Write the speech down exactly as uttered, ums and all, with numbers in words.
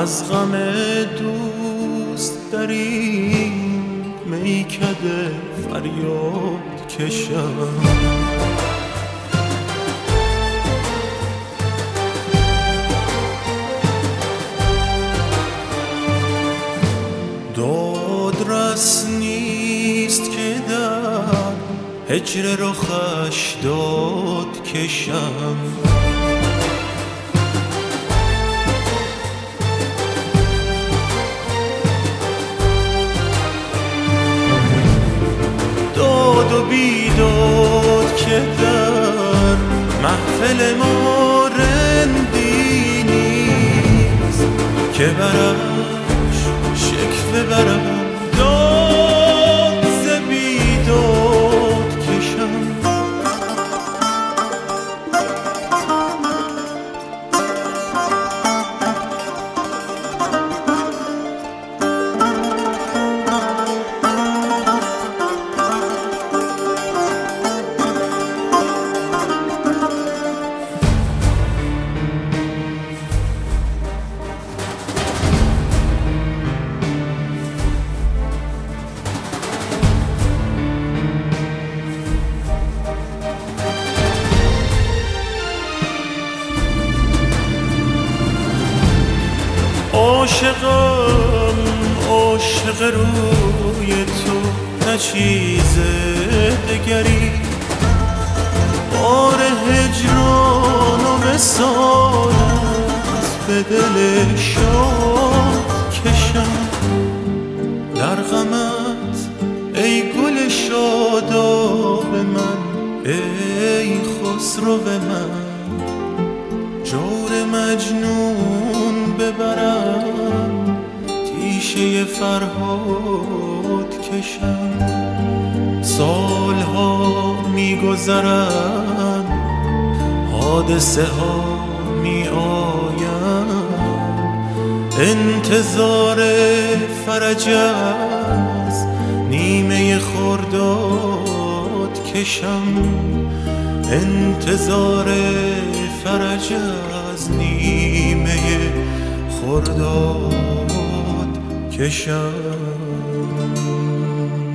از غم دوست در این میکده فریاد کشم. دادرس نیست که در هجر رخش داد کشم. داد و بیداد که در محفل ما رندی نیست که برش شکوه برم داد ز بیداد کشم. عاشقم عاشق روی تو نه چیز دگری، بار هجران و وصالت به دل شاد کشم. در غمت ای گل شاداب من، ای خسرو من، جور مجنون ببرم تیشه فرهاد کشم. سالها میگذرن حادثه ها می آیم، انتظار فرج از نیمه خرداد کشم. انتظار فرج از نیمه خرداد کشم.